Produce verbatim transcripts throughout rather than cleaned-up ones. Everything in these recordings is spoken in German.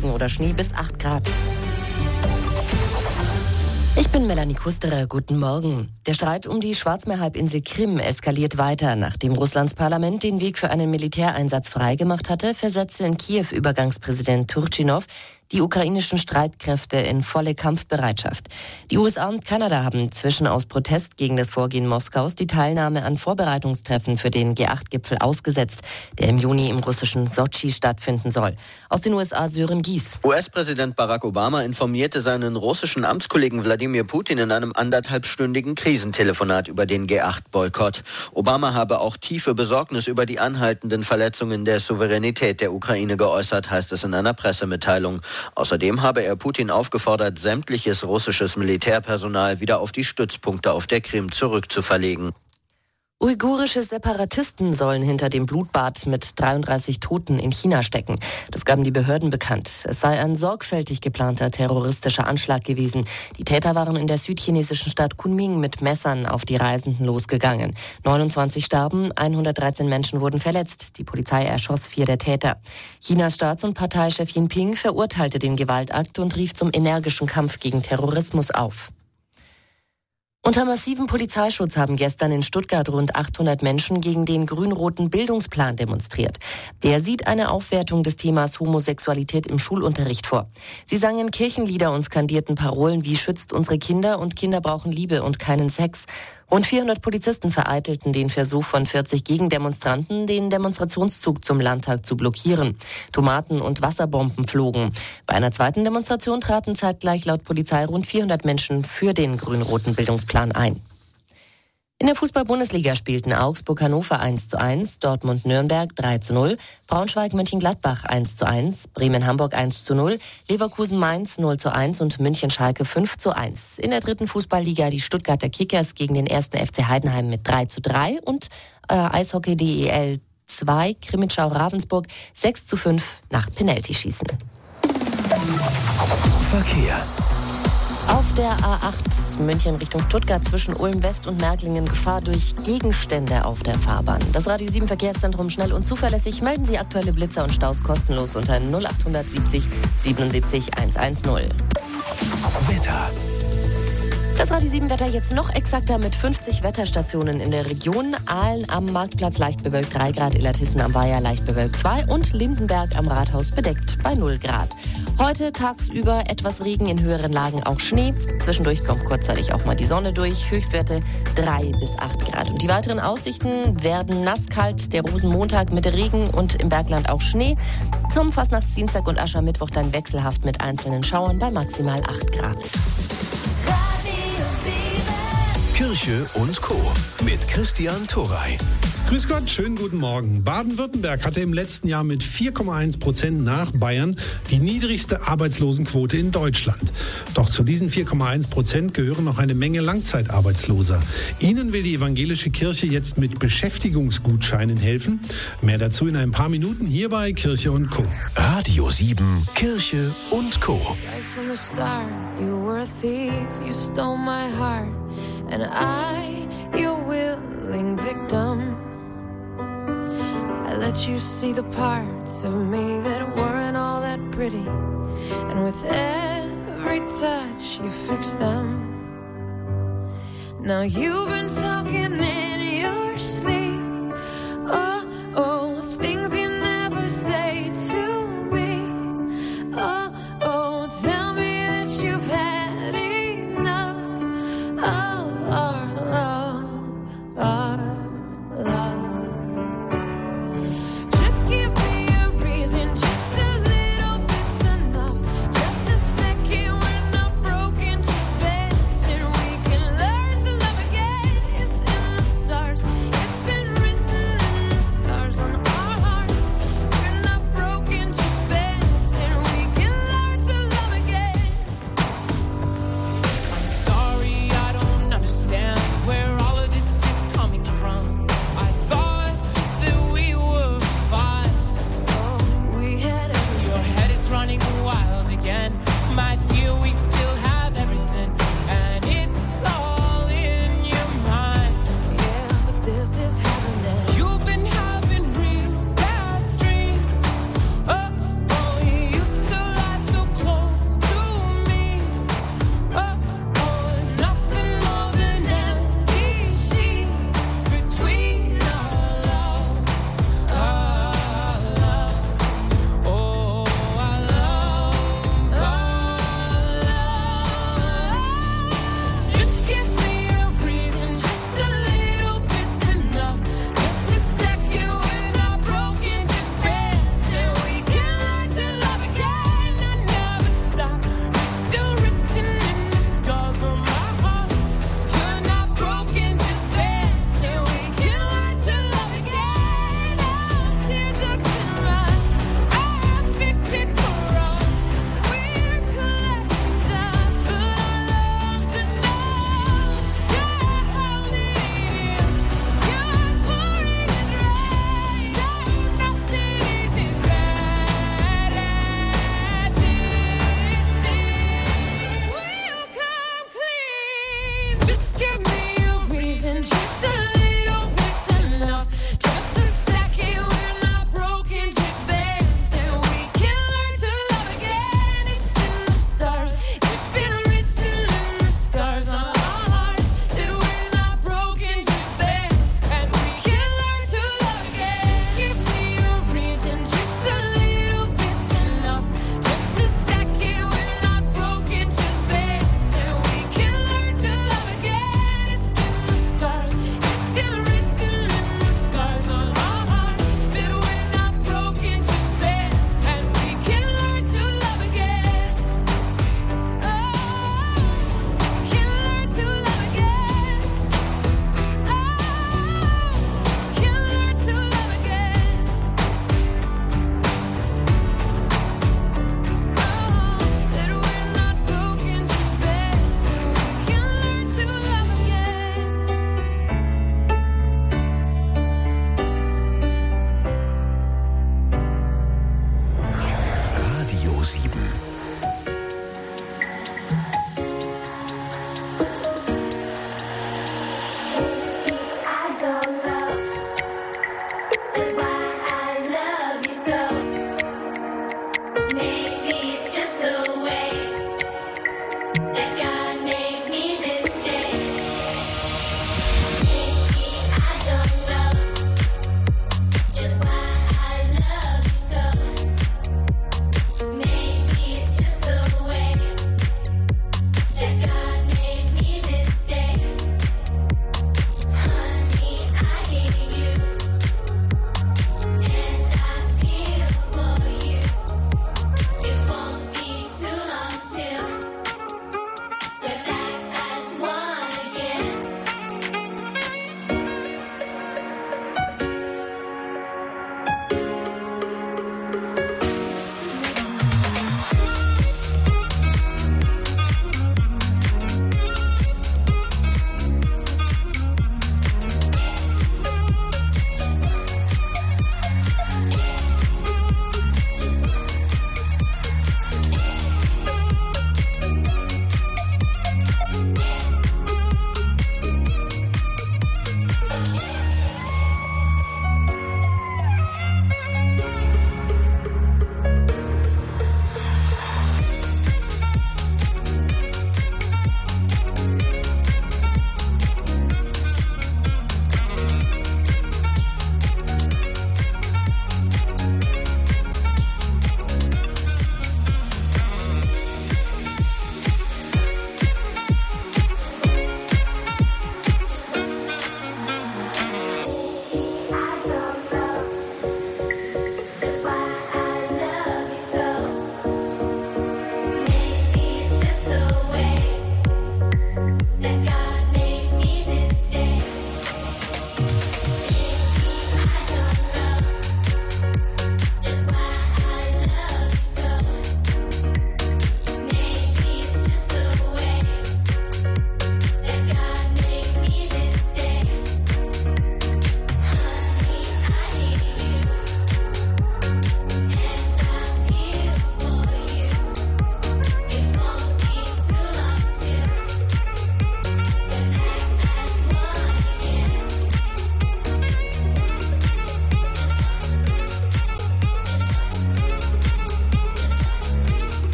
Regen oder Schnee bis acht Grad. Ich bin Melanie Kusterer, guten Morgen. Der Streit um die Schwarzmeerhalbinsel Krim eskaliert weiter. Nachdem Russlands Parlament den Weg für einen Militäreinsatz freigemacht hatte, versetzte in Kiew Übergangspräsident Turchynov die ukrainischen Streitkräfte in volle Kampfbereitschaft. Die U S A und Kanada haben inzwischen aus Protest gegen das Vorgehen Moskaus die Teilnahme an Vorbereitungstreffen für den G acht Gipfel ausgesetzt, der im Juni im russischen Sotschi stattfinden soll. Aus den U S A Sören Gies. U S-Präsident Barack Obama informierte seinen russischen Amtskollegen Wladimir Putin in einem anderthalbstündigen Krisentelefonat über den G acht Boykott. Obama habe auch tiefe Besorgnis über die anhaltenden Verletzungen der Souveränität der Ukraine geäußert, heißt es in einer Pressemitteilung. Außerdem habe er Putin aufgefordert, sämtliches russisches Militärpersonal wieder auf die Stützpunkte auf der Krim zurückzuverlegen. Uigurische Separatisten sollen hinter dem Blutbad mit dreiunddreißig Toten in China stecken. Das gaben die Behörden bekannt. Es sei ein sorgfältig geplanter terroristischer Anschlag gewesen. Die Täter waren in der südchinesischen Stadt Kunming mit Messern auf die Reisenden losgegangen. neunundzwanzig starben, hundertdreizehn Menschen wurden verletzt. Die Polizei erschoss vier der Täter. Chinas Staats- und Parteichef Jinping verurteilte den Gewaltakt und rief zum energischen Kampf gegen Terrorismus auf. Unter massivem Polizeischutz haben gestern in Stuttgart rund achthundert Menschen gegen den grün-roten Bildungsplan demonstriert. Der sieht eine Aufwertung des Themas Homosexualität im Schulunterricht vor. Sie sangen Kirchenlieder und skandierten Parolen wie „Schützt unsere Kinder" und „Kinder brauchen Liebe und keinen Sex". Rund vierhundert Polizisten vereitelten den Versuch von vierzig Gegendemonstranten, den Demonstrationszug zum Landtag zu blockieren. Tomaten und Wasserbomben flogen. Bei einer zweiten Demonstration traten zeitgleich laut Polizei rund vierhundert Menschen für den grün-roten Bildungsplan ein. In der Fußball-Bundesliga spielten Augsburg-Hannover eins zu eins, Dortmund-Nürnberg drei zu null, Braunschweig-Mönchengladbach eins zu eins, Bremen-Hamburg eins zu null, Leverkusen-Mainz null zu eins und München-Schalke fünf zu eins. In der dritten Fußballliga die Stuttgarter Kickers gegen den ersten F C Heidenheim mit drei zu drei und äh, Eishockey D E L zwei, Krimitschau-Ravensburg sechs zu fünf nach Penaltyschießen. Verkehr. Auf der A acht München Richtung Stuttgart zwischen Ulm West und Merklingen Gefahr durch Gegenstände auf der Fahrbahn. Das Radio sieben Verkehrszentrum schnell und zuverlässig. Melden Sie aktuelle Blitzer und Staus kostenlos unter null acht siebzig siebenundsiebzig hundertzehn. Wetter. Das Radio sieben Wetter jetzt noch exakter mit fünfzig Wetterstationen in der Region. Aalen am Marktplatz leicht bewölkt drei Grad, Illertissen am Weiher leicht bewölkt zwei und Lindenberg am Rathaus bedeckt bei null Grad. Heute tagsüber etwas Regen, in höheren Lagen auch Schnee. Zwischendurch kommt kurzzeitig auch mal die Sonne durch. Höchstwerte drei bis acht Grad. Und die weiteren Aussichten werden nasskalt. Der Rosenmontag mit Regen und im Bergland auch Schnee. Zum Fastnachtsdienstag und Aschermittwoch dann wechselhaft mit einzelnen Schauern bei maximal acht Grad. Kirche und Co. mit Christian Thorey. Grüß Gott, schönen guten Morgen. Baden-Württemberg hatte im letzten Jahr mit vier Komma eins Prozent nach Bayern die niedrigste Arbeitslosenquote in Deutschland. Doch zu diesen vier Komma eins Prozent gehören noch eine Menge Langzeitarbeitsloser. Ihnen will die evangelische Kirche jetzt mit Beschäftigungsgutscheinen helfen. Mehr dazu in ein paar Minuten hier bei Kirche und Co. Radio sieben, Kirche und Co. Right from the start, you were a thief, you stole my heart, and I, your willing victim. I let you see the parts of me that weren't all that pretty, and with every touch you fixed them. Now you've been talking in your sleep, oh, oh, things you never say to me, oh, oh, tell me that you've had enough of our love, our love. It's been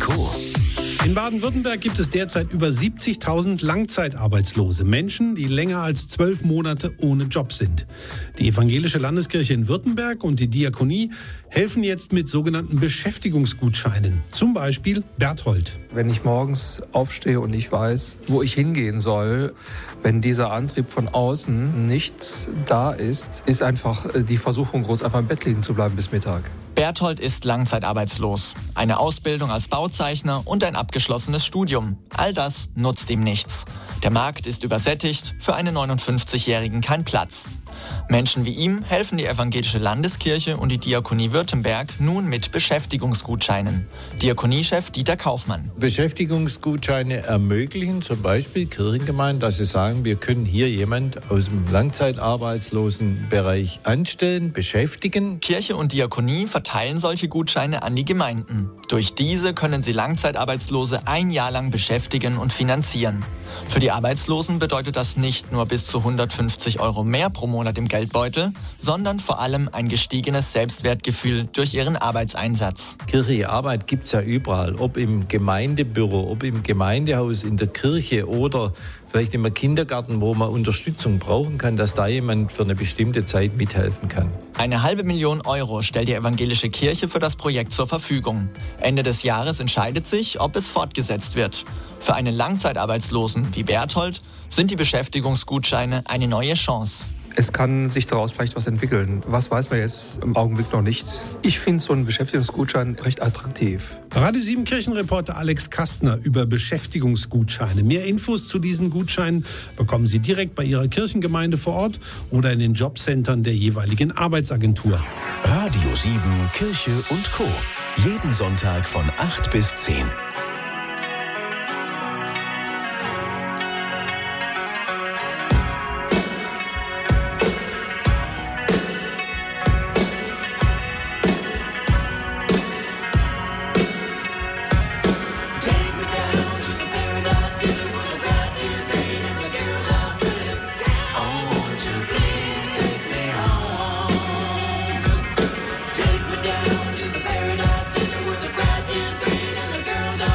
Co. In Baden-Württemberg gibt es derzeit über siebzigtausend Langzeitarbeitslose, Menschen, die länger als zwölf Monate ohne Job sind. Die Evangelische Landeskirche in Württemberg und die Diakonie helfen jetzt mit sogenannten Beschäftigungsgutscheinen. Zum Beispiel Berthold. Wenn ich morgens aufstehe und ich weiß, wo ich hingehen soll, wenn dieser Antrieb von außen nicht da ist, ist einfach die Versuchung groß, einfach im Bett liegen zu bleiben bis Mittag. Berthold ist langzeitarbeitslos. Eine Ausbildung als Bauzeichner und ein abgeschlossenes Studium. All das nutzt ihm nichts. Der Markt ist übersättigt, für einen neunundfünfzigjährigen kein Platz. Menschen wie ihm helfen die Evangelische Landeskirche und die Diakonie Württemberg nun mit Beschäftigungsgutscheinen. Diakoniechef Dieter Kaufmann. Beschäftigungsgutscheine ermöglichen zum Beispiel Kirchengemeinden, dass sie sagen, wir können hier jemand aus dem Langzeitarbeitslosenbereich anstellen, beschäftigen. Kirche und Diakonie verteilen solche Gutscheine an die Gemeinden. Durch diese können sie Langzeitarbeitslose ein Jahr lang beschäftigen und finanzieren. Für die Arbeitslosen bedeutet das nicht nur bis zu hundertfünfzig Euro mehr pro Monat im Geldbeutel, sondern vor allem ein gestiegenes Selbstwertgefühl durch ihren Arbeitseinsatz. Kirchliche Arbeit gibt es ja überall, ob im Gemeindebüro, ob im Gemeindehaus, in der Kirche oder vielleicht im Kindergarten, wo man Unterstützung brauchen kann, dass da jemand für eine bestimmte Zeit mithelfen kann. Eine halbe Million Euro stellt die Evangelische Kirche für das Projekt zur Verfügung. Ende des Jahres entscheidet sich, ob es fortgesetzt wird. Für einen Langzeitarbeitslosen wie Berthold sind die Beschäftigungsgutscheine eine neue Chance. Es kann sich daraus vielleicht was entwickeln. Was weiß man jetzt im Augenblick noch nicht. Ich finde so einen Beschäftigungsgutschein recht attraktiv. Radio sieben Kirchenreporter Alex Kastner über Beschäftigungsgutscheine. Mehr Infos zu diesen Gutscheinen bekommen Sie direkt bei Ihrer Kirchengemeinde vor Ort oder in den Jobcentern der jeweiligen Arbeitsagentur. Radio sieben Kirche und Co. Jeden Sonntag von acht bis zehn. Take me down to the paradise city where the grass is green and the girls are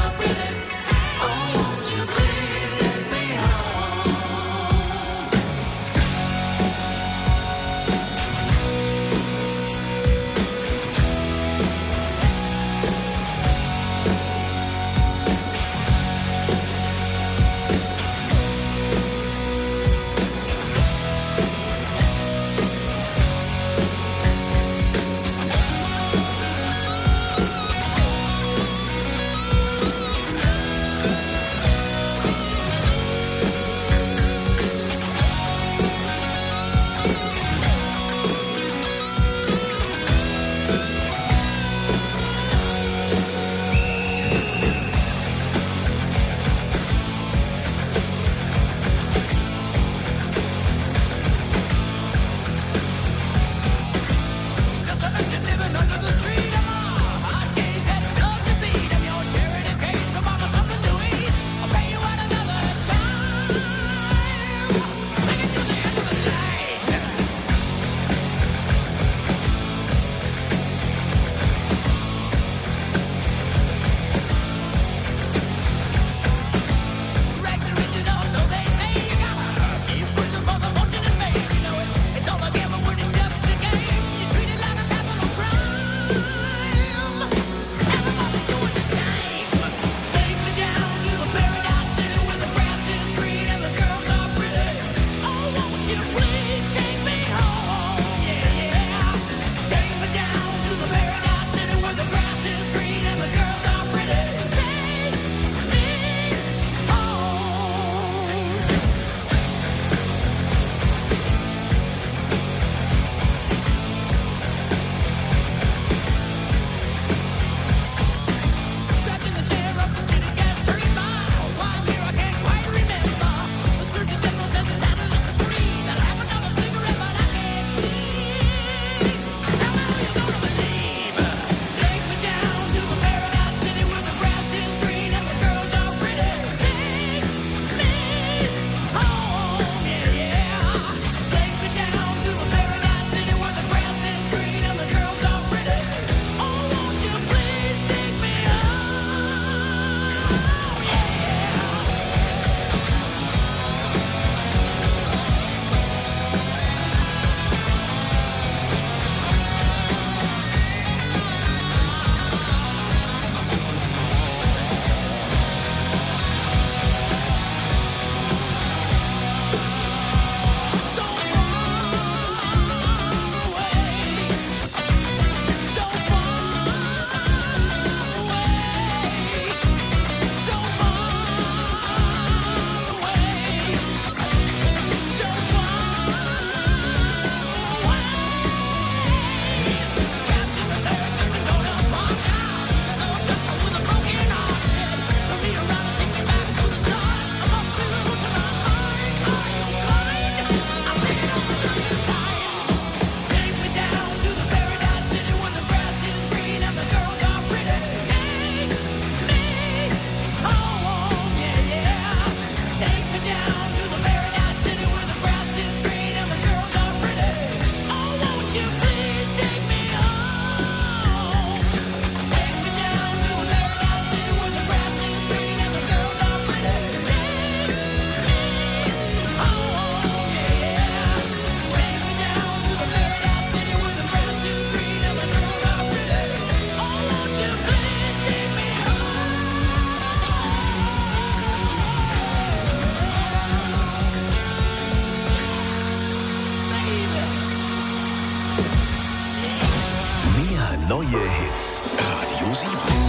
Mehr neue Hits. Radio sieben.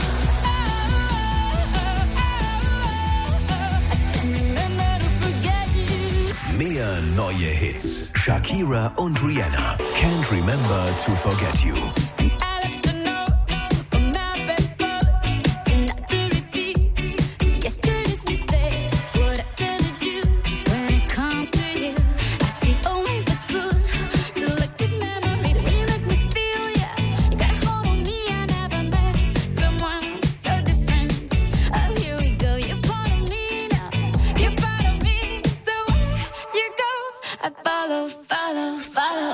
Mehr neue Hits. Shakira und Rihanna. Can't remember to forget you. Follow, follow, follow.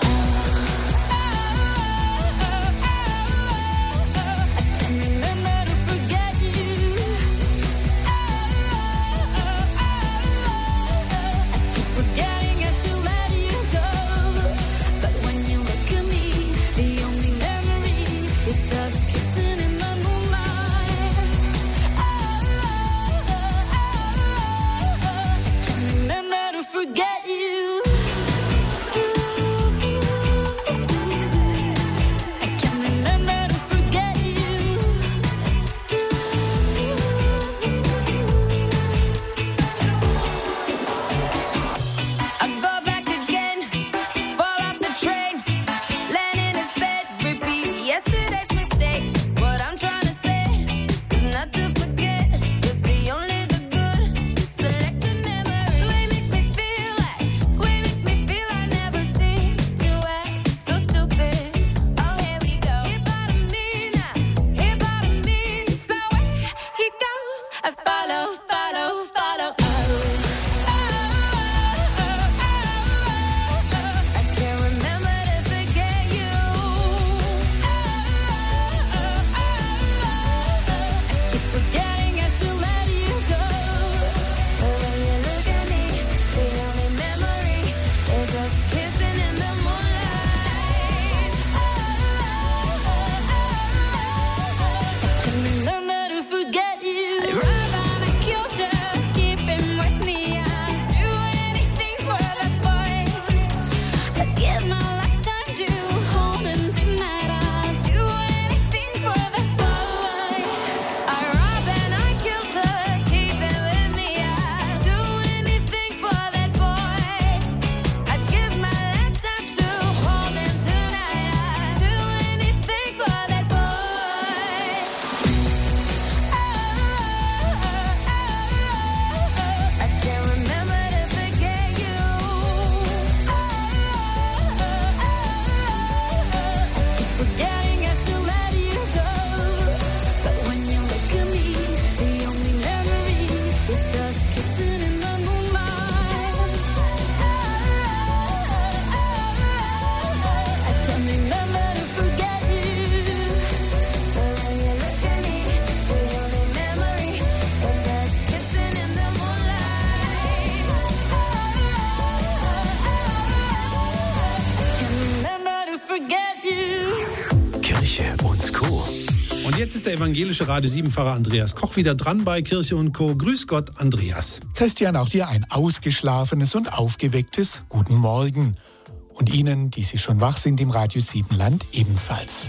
Und jetzt ist der evangelische Radio sieben-Pfarrer Andreas Koch wieder dran bei Kirche und Co. Grüß Gott, Andreas. Christian, auch dir ein ausgeschlafenes und aufgewecktes Guten Morgen. Und Ihnen, die Sie schon wach sind im Radio sieben Land, ebenfalls.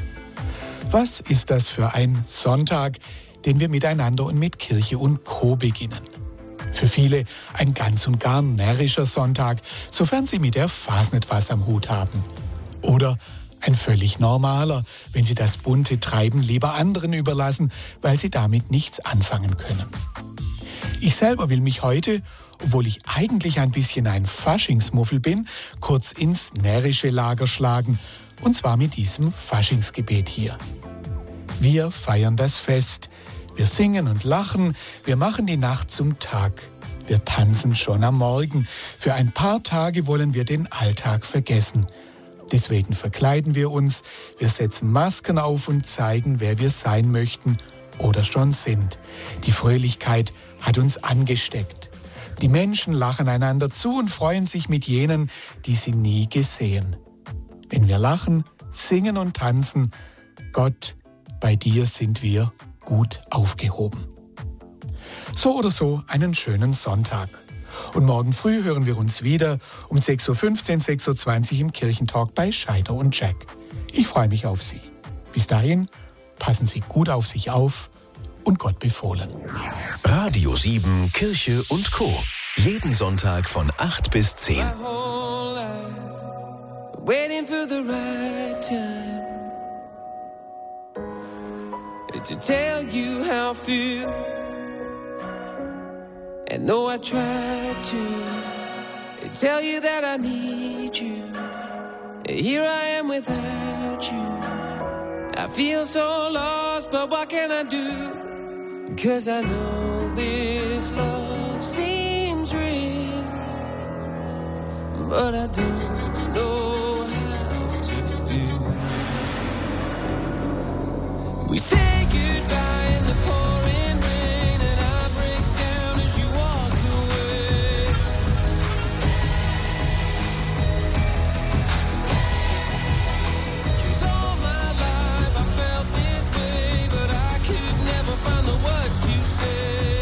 Was ist das für ein Sonntag, den wir miteinander und mit Kirche und Co. beginnen? Für viele ein ganz und gar närrischer Sonntag, sofern sie mit der Fasnet was am Hut haben. Oder ein völlig normaler, wenn sie das bunte Treiben lieber anderen überlassen, weil sie damit nichts anfangen können. Ich selber will mich heute, obwohl ich eigentlich ein bisschen ein Faschingsmuffel bin, kurz ins närrische Lager schlagen, und zwar mit diesem Faschingsgebet hier. Wir feiern das Fest, wir singen und lachen, wir machen die Nacht zum Tag. Wir tanzen schon am Morgen, für ein paar Tage wollen wir den Alltag vergessen. Deswegen verkleiden wir uns, wir setzen Masken auf und zeigen, wer wir sein möchten oder schon sind. Die Fröhlichkeit hat uns angesteckt. Die Menschen lachen einander zu und freuen sich mit jenen, die sie nie gesehen. Wenn wir lachen, singen und tanzen, Gott, bei dir sind wir gut aufgehoben. So oder so einen schönen Sonntag. Und morgen früh hören wir uns wieder um sechs Uhr fünfzehn, sechs Uhr zwanzig im Kirchentalk bei Scheider und Jack. Ich freue mich auf Sie. Bis dahin, passen Sie gut auf sich auf und Gott befohlen. Radio sieben, Kirche und Co. Jeden Sonntag von acht bis zehn. Waiting for the right time to tell you how I feel. And though I tried to tell you that I need you, here I am without you. I feel so lost, but what can I do? 'Cause I know this love seems real, but I don't know how to feel. We say goodbye in the pouring rain, and I break down as you walk away. Cause all my life I felt this way, but I could never find the words to say.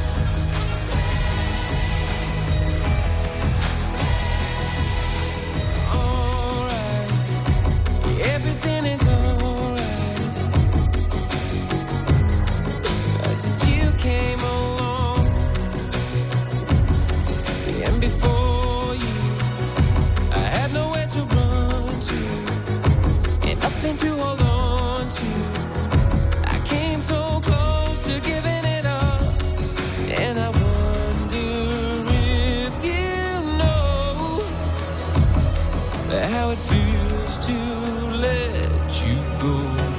Alright, everything is alright. Since you came along, and before you, I had nowhere to run to, and nothing to hold on to. I came so close to giving it up, and I wonder if you know how it feels to let you go.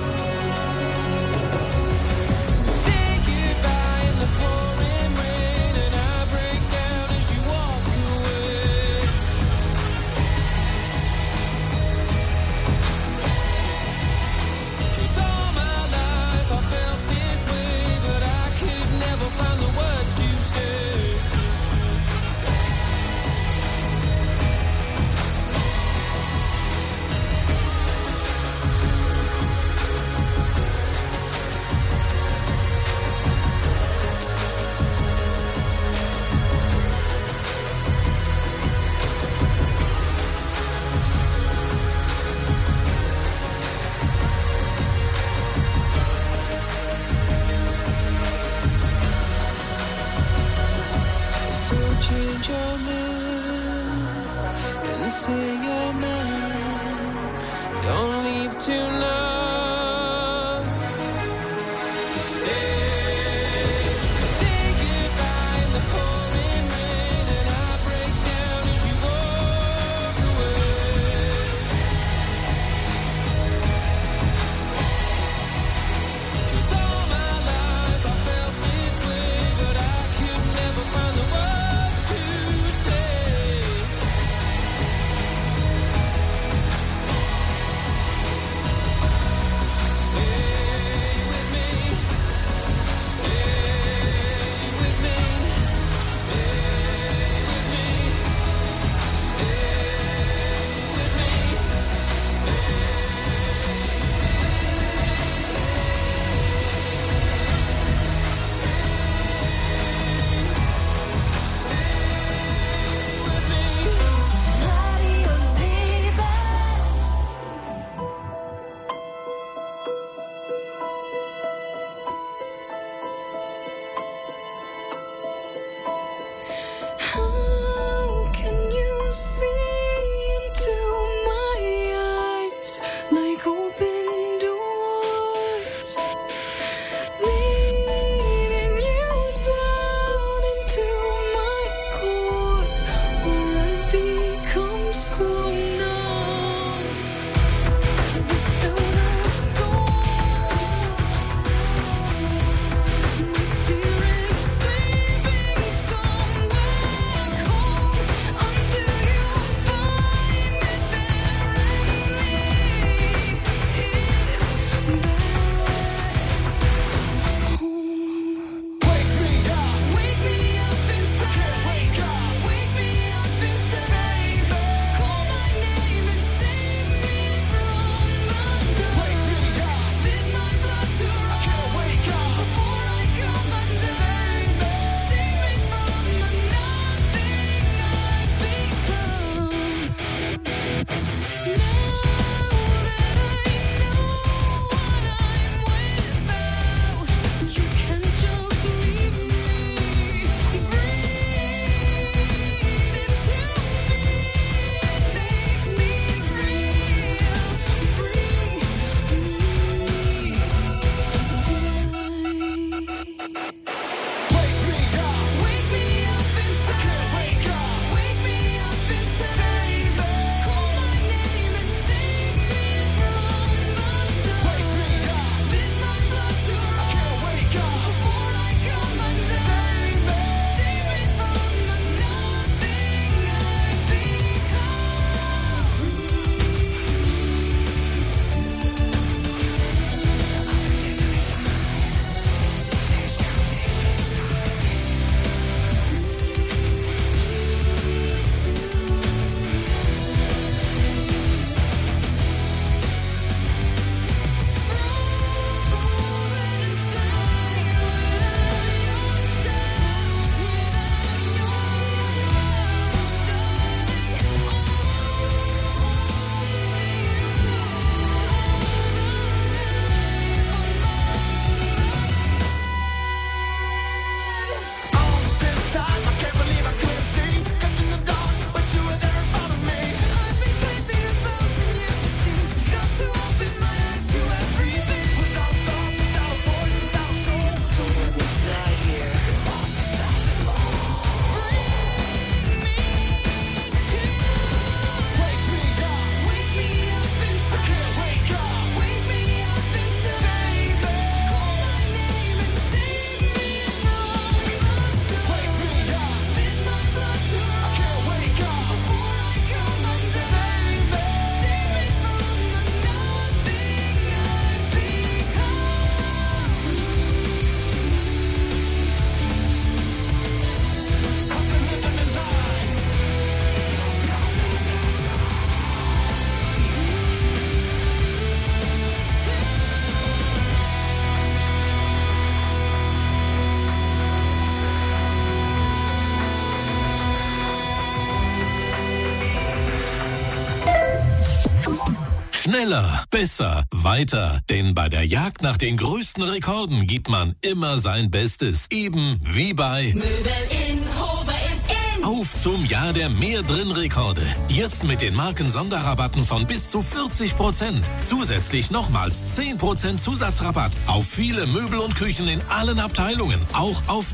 Change your mind and say you're mine. Don't leave tonight. Stay. Say goodbye in the pouring rain, and I break down as you walk away. Cause all my life I felt this way, but I could never find the words to say. Schneller, besser, weiter. Denn bei der Jagd nach den größten Rekorden gibt man immer sein Bestes. Eben wie bei Möbel in Hofer ist in. Auf zum Jahr der Mehr-Drin-Rekorde. Jetzt mit den Marken-Sonderrabatten von bis zu vierzig Prozent. Zusätzlich nochmals zehn Prozent Zusatzrabatt auf viele Möbel und Küchen in allen Abteilungen. Auch auf